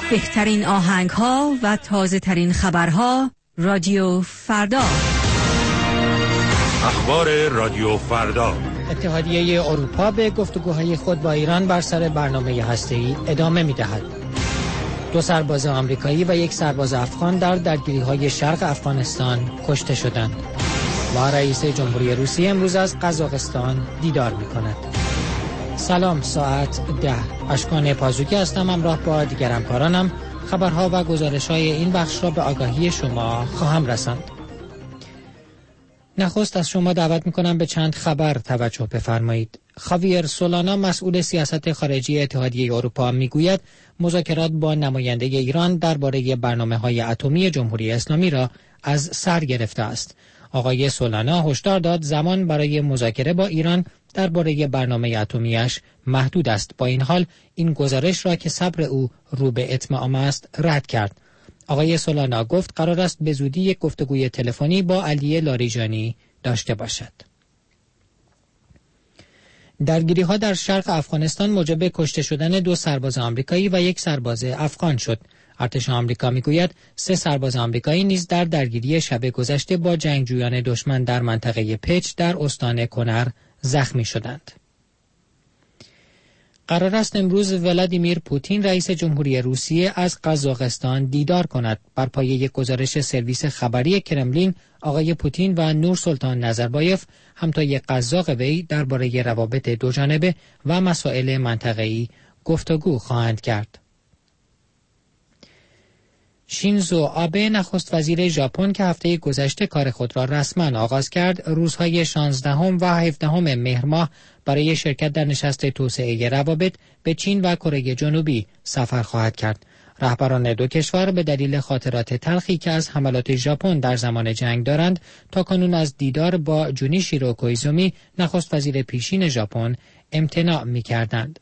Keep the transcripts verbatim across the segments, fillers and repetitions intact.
بهترین آهنگ ها و تازه ترین خبرها. رادیو فردا. اخبار رادیو فردا. اتحادیه اروپا به گفتگوهای خود با ایران بر سر برنامه هسته‌ای ادامه می‌دهد. دو سرباز آمریکایی و یک سرباز افغان در درگیری‌های شرق افغانستان کشته شدند. و رئیس جمهوری روسیه امروز از قزاقستان دیدار می‌کند. سلام، ساعت ده. اشکان پازوکی هستم، همراه با دیگر همکارانم خبرها و گزارش‌های این بخش را به آگاهی شما خواهم رساند. نخست از شما دعوت می‌کنم به چند خبر توجه بفرمایید. خاویر سولانا، مسئول سیاست خارجی اتحادیه اروپا، میگوید مذاکرات با نماینده ایران درباره برنامه‌های اتمی جمهوری اسلامی را از سر گرفته است. آقای سولانا هشدار داد زمان برای مذاکره با ایران درباره برنامه اتمیش محدود است. با این حال این گزارش را که صبر او رو به اتمام است رد کرد. آقای سولانا گفت قرار است به زودی یک گفتگوی تلفنی با علی لاریجانی داشته باشد. درگیری‌ها در شرق افغانستان موجب کشته شدن دو سرباز آمریکایی و یک سرباز افغان شد. ارتش آمریکا میگوید سه سرباز آمریکایی نیز در درگیری شب گذشته با جنگجویان دشمن در منطقه پچ در استان کنر زخمی شدند. قرار است امروز ولادیمیر پوتین رئیس جمهوری روسیه از قزاقستان دیدار کند. بر پایه یک گزارش سرویس خبری کرملین، آقای پوتین و نور سلطان نظربایف همتای قزاق وی درباره روابط دوجانبه و مسائل منطقه‌ای گفتگو خواهند کرد. شینزو آبه، نخست وزیر ژاپن که هفته گذشته کار خود را رسما آغاز کرد، روزهای شانزدهم و هفدهم مهر ماه برای شرکت در نشست توسعه روابط به چین و کره جنوبی سفر خواهد کرد. رهبران دو کشور به دلیل خاطرات تلخی که از حملات ژاپن در زمان جنگ دارند، تاکنون از دیدار با جونیشیرو کویزومی، نخست وزیر پیشین ژاپن، امتناع می‌کردند.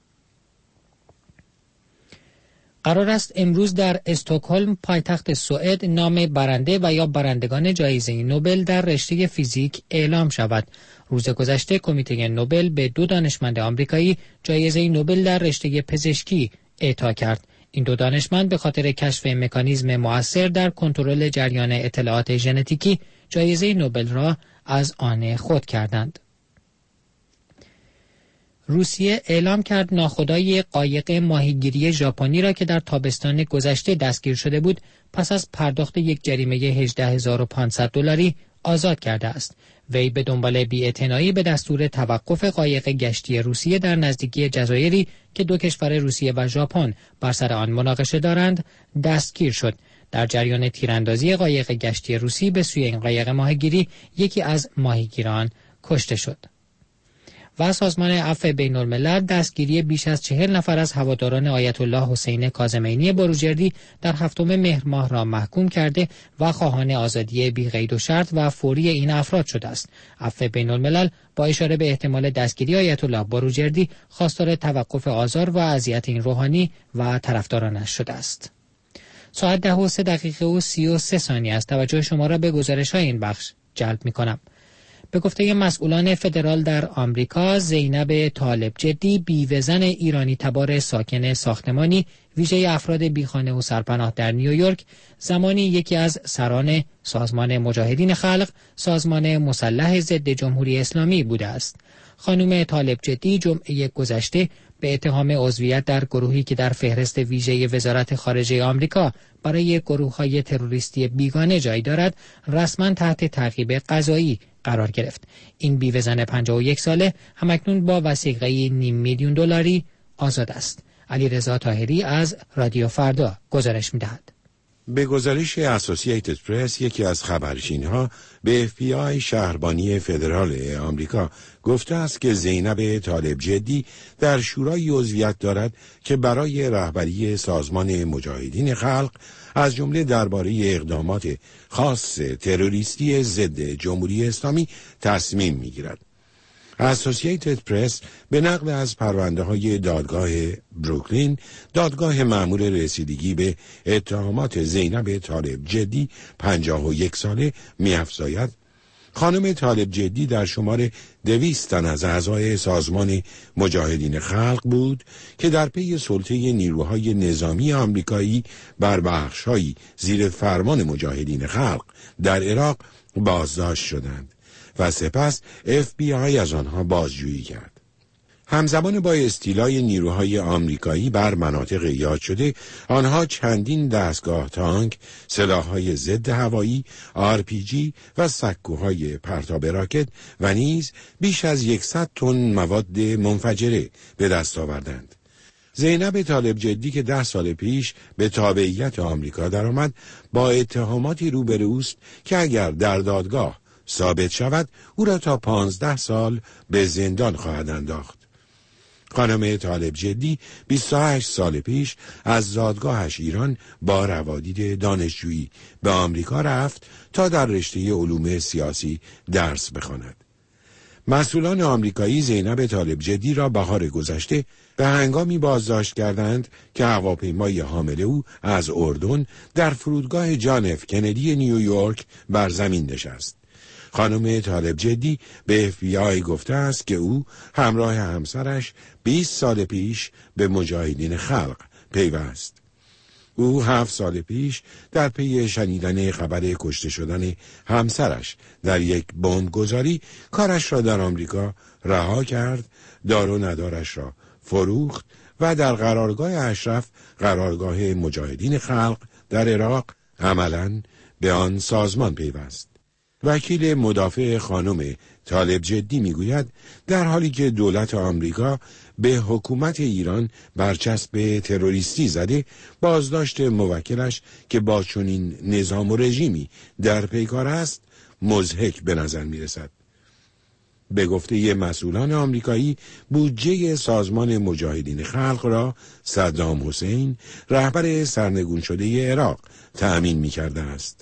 قرار است امروز در استکهلم، پایتخت سوئد، نام برنده و یا برندگان جایزه نوبل در رشته فیزیک اعلام شود. روز گذشته کمیته نوبل به دو دانشمند آمریکایی جایزه نوبل در رشته پزشکی اعطا کرد. این دو دانشمند به خاطر کشف مکانیزم مؤثر در کنترل جریان اطلاعات ژنتیکی جایزه نوبل را از آن خود کردند. روسیه اعلام کرد ناخودآگاه قایق ماهیگیری ژاپنی را که در تابستان گذشته دستگیر شده بود، پس از پرداخت یک جریمه هجده هزار و پانصد دلاری آزاد کرده است. وی به دنبال بی‌اعتنایی به دستور توقف قایق گشتی روسیه در نزدیکی جزایری که دو کشور روسیه و ژاپن بر سر آن مناقشه دارند دستگیر شد. در جریان تیراندازی قایق گشتی روسی به سوی این قایق ماهیگیری یکی از ماهیگیران کشته شد. و سازمان عفو بین الملل دستگیری بیش از چهل نفر از هواداران آیت الله حسین کاظمینی بروجردی در هفتم مهر ماه را محکوم کرده و خواهان آزادی بی قید و شرط و فوری این افراد شده است. عفو بین الملل با اشاره به احتمال دستگیری آیت الله بروجردی خواستار توقف آزار و اذیت این روحانی و طرفدارانش شده است. ساعت ده و سه دقیقه و سی و سه ثانیه است. توجه شما را به گزارش‌های این بخش جلب می‌کنم. به گفته مسئولان فدرال در آمریکا، زینب طالب جدی، بیوه‌زن ایرانی تبار ساکن ساختمانی ویژه افراد بیخانه و سرپناه در نیویورک، زمانی یکی از سران سازمان مجاهدین خلق، سازمان مسلح ضد جمهوری اسلامی بوده است. خانم طالب جدی جمعه گذشته به اتهام عضویت در گروهی که در فهرست ویژه وزارت خارجه آمریکا برای گروه‌های تروریستی بیگانه جای دارد، رسما تحت تعقیب قضایی قرار گرفت. این بیوه‌زن پنجاه و یک ساله همکنون با وثیقه نیم میلیون دلاری آزاد است. علیرضا طاهری از رادیو فردا گزارش می‌دهد. به گزارش اسوسییتد پرس، یکی از خبرچین‌ها به اف بی آی شهربانی فدرال آمریکا گفته است که زینب طالب جدی در شورای عضویت دارد که برای رهبری سازمان مجاهدین خلق از جمله درباره اقدامات خاص تروریستی ضد جمهوری اسلامی تصمیم می‌گیرد. اسوسییتد پرس به نقل از پرونده‌های دادگاه بروکلین، دادگاه مأمور رسیدگی به اتهامات زینب طالب جدی پنجاه و یک ساله می‌افزاید خانم طالب جدی در شمار دویست تن از اعضای سازمان مجاهدین خلق بود که در پی سلطه نیروهای نظامی آمریکایی بر بخش‌هایی زیر فرمان مجاهدین خلق در عراق بازداشت شدند و سپس اف بی آی از آنها بازجویی کرد. همزمان با استیلای نیروهای آمریکایی بر مناطق یاد شده، آنها چندین دستگاه تانک، سلاح‌های ضد هوایی، آر پی جی و سکوهای پرتاب راکت و نیز بیش از صد تن مواد منفجره به دست آوردند. زینب طالب جدی که ده سال پیش به تابعیت آمریکا درآمد، با اتهاماتی روبروست که اگر در دادگاه ثابت شود، او را تا پانزده سال به زندان خواهد انداخت. خانم طالب جدی بیست و هشت سال پیش از زادگاهش ایران با روادید دانشجویی به آمریکا رفت تا در رشته علوم سیاسی درس بخواند. مسئولان آمریکایی زینب طالب جدی را بهار گذشته به هنگامی بازداشت کردند که هواپیمای حامل او از اردن در فرودگاه جان اف کندی نیویورک بر زمین نشست. خانم طالب جدی به اف بی آی گفته است که او همراه همسرش بیست سال پیش به مجاهدین خلق پیوست. او هفت سال پیش در پی شنیدن خبر کشته شدن همسرش در یک بمبگذاری کارش را در آمریکا رها کرد، دار و ندارش را فروخت و در قرارگاه اشرف، قرارگاه مجاهدین خلق در عراق، عملاً به آن سازمان پیوست. وکیل مدافع خانم طالب جدی میگوید در حالی که دولت آمریکا به حکومت ایران برچسب تروریستی زده، بازداشت موکلش که با چنین نظام و رژیمی در پیکار است مضحک به نظر میرسد. به گفته مسئولان آمریکایی، بودجه سازمان مجاهدین خلق را صدام حسین، رهبر سرنگون شده عراق، تأمین می‌کرده است.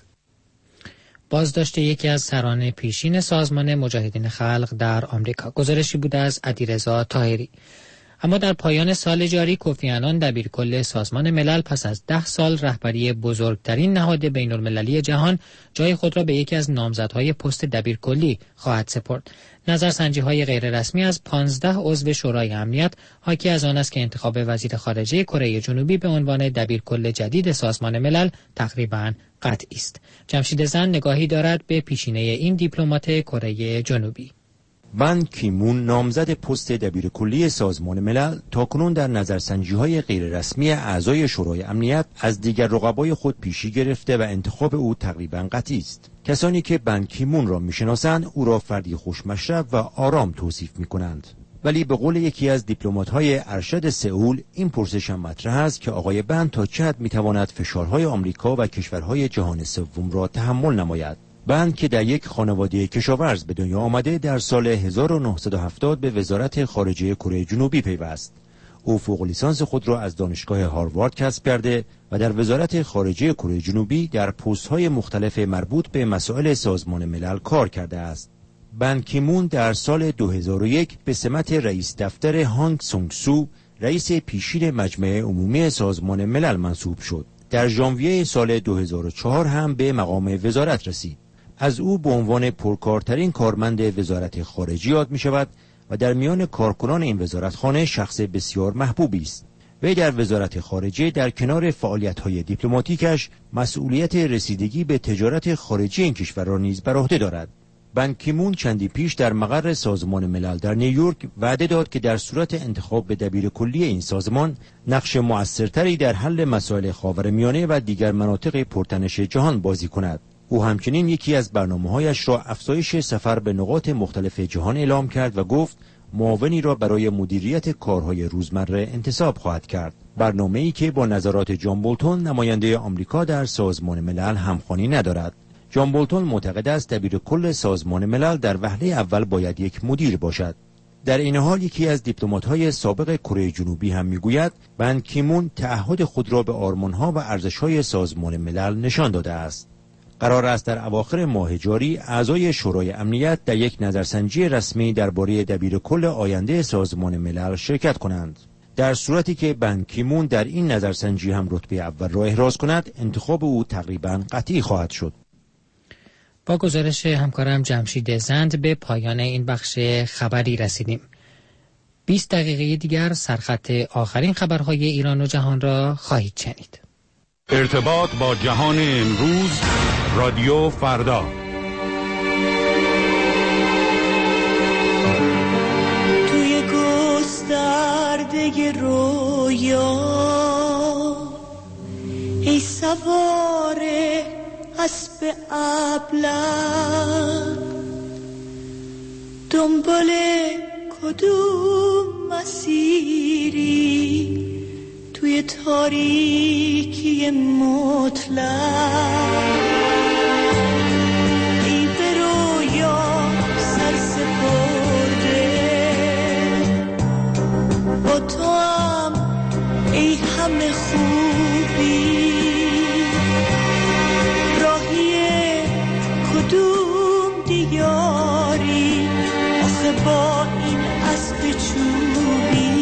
بازداشت یکی از سران پیشین سازمان مجاهدین خلق در آمریکا. گزارشی بوده از علیرضا طاهری. اما در پایان سال جاری کوفی عنان دبیرکل سازمان ملل پس از ده سال رهبری بزرگترین نهاد بین المللی جهان جای خود را به یکی از نامزدهای پست دبیرکلی خواهد سپرد. نظرسنجی‌های غیررسمی از پانزده عضو شورای امنیت حاکی از آن است که انتخاب وزیر خارجه کره جنوبی به عنوان دبیرکل جدید سازمان ملل تقریباً قطعی است. جمشید زن نگاهی دارد به پیشینه این دیپلمات کره جنوبی. بان کی مون نامزد پست دبیرکلی سازمان ملل تاکنون در نظرسنجی‌های غیررسمی اعضای شورای امنیت از دیگر رقبای خود پیشی گرفته و انتخاب او تقریباً قطعی است. کسانی که بان کی مون را می‌شناسند او را فردی خوشمشرب و آرام توصیف می‌کنند. ولی به قول یکی از دیپلمات‌های ارشد سئول، این پرسش هم مطرح است که آقای بان تا چه حد می‌تواند فشارهای آمریکا و کشورهای جهان سوم را تحمل نماید. بان که در یک خانواده کشاورز به دنیا آمده، در سال هزار و نهصد و هفتاد به وزارت خارجه کره جنوبی پیوست. او فوق لیسانس خود را از دانشگاه هاروارد کسب کرده و در وزارت خارجه کره جنوبی در پست‌های مختلف مربوط به مسائل سازمان ملل کار کرده است. بان کی مون در سال دو هزار و یک به سمت رئیس دفتر هانگ سونگ سو، رئیس پیشین مجمع عمومی سازمان ملل منصوب شد. در ژانویه سال دو هزار و چهار هم به مقام وزارت رسید. از او به عنوان پرکارترین کارمند وزارت خارجه یاد می شود و در میان کارکنان این وزارتخانه شخص بسیار محبوبی است. وی در وزارت خارجه در کنار فعالیت‌های دیپلماتیکش مسئولیت رسیدگی به تجارت خارجی این کشور را نیز بر عهده دارد. بان کی مون چندی پیش در مقر سازمان ملل در نیویورک وعده داد که در صورت انتخاب به دبیرکلی این سازمان نقش مؤثرتری در حل مسائل خاورمیانه و دیگر مناطق پرتنش جهان بازی کند. او همچنین یکی از برنامه‌هایش را افزایش سفر به نقاط مختلف جهان اعلام کرد و گفت معاونی را برای مدیریت کارهای روزمره انتصاب خواهد کرد. برنامه‌ای که با نظرات جان بولتون نماینده آمریکا در سازمان ملل همخوانی ندارد. جان بولتون معتقد است دبیرکل سازمان ملل در وهله اول باید یک مدیر باشد. در این حال یکی از دیپلمات‌های سابق کره جنوبی هم میگوید بان کی مون تعهد خود را به آرمان‌ها و ارزش‌های سازمان ملل نشان داده است. قرار است در اواخر ماه جاری اعضای شورای امنیت در یک نظرسنجی رسمی درباره دبیرکل آینده سازمان ملل شرکت کنند. در صورتی که بان کی مون در این نظرسنجی هم رتبه اول را احراز کند، انتخاب او تقریباً قطعی خواهد شد. با گزارش همکارم جمشید زند به پایان این بخش خبری رسیدیم. بیست دقیقه دیگر سرخط آخرین خبرهای ایران و جهان را خواهید شنید. ارتباط با جهان امروز، رادیو فردا. توی گسترده رویا ای سوار اسب ابله، دنبال کدوم مسیری توی تاریکی مطلق؟ ای به رویا سر سپرده، با تو هم ای همه خوبی، راهی کدوم دیاری آخه با این اسب چوبی؟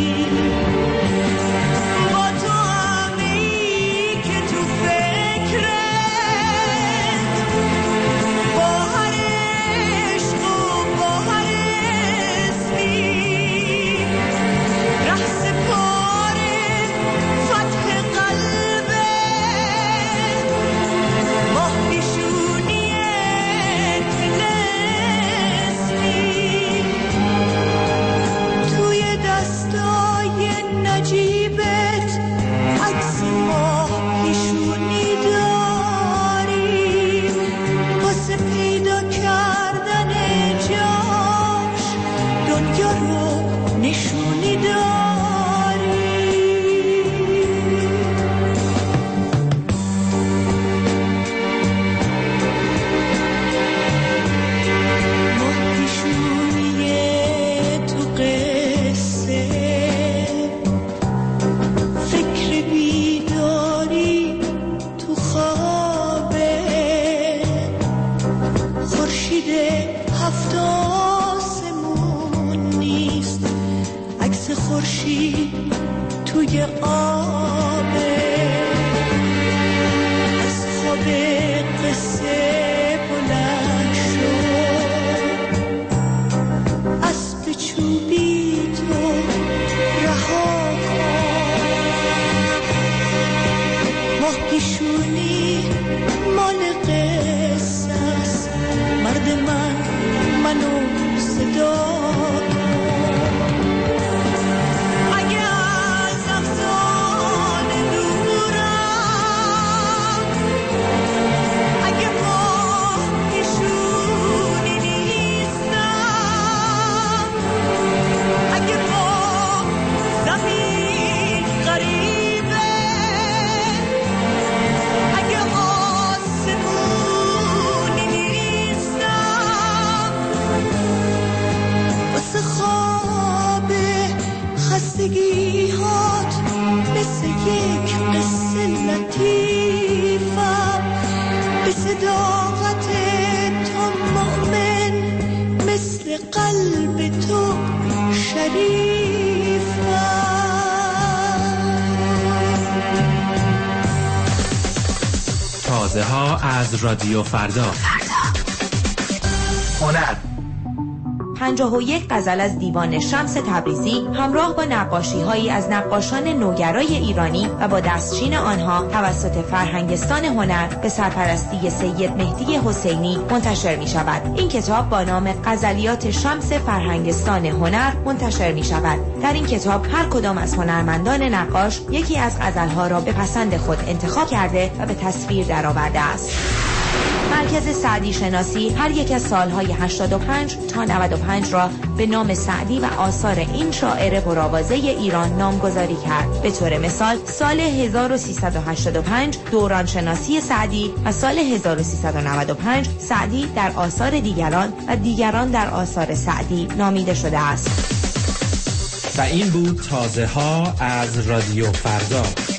تازه ها از رادیو فردا. هنر پنجاه و یک غزل از دیوان شمس تبریزی همراه با نقاشی‌هایی از نقاشان نوگرای ایرانی و با دستچین آنها توسط فرهنگستان هنر به سرپرستی سید مهدی حسینی منتشر می‌شود. این کتاب با نام غزلیات شمس فرهنگستان هنر منتشر می‌شود. در این کتاب هر کدام از هنرمندان نقاش یکی از غزل‌ها را به پسند خود انتخاب کرده و به تصویر درآورده است. مرکز سعدی شناسی هر یک از سالهای هشتاد و پنج تا نود و پنج را به نام سعدی و آثار این شاعر پرآوازه ایران نامگذاری کرد. به طور مثال سال هزار و سیصد و هشتاد و پنج دوران شناسی سعدی و سال هزار و سیصد و نود و پنج سعدی در آثار دیگران و دیگران در آثار سعدی نامیده شده است. و این بود تازه ها از رادیو فردا.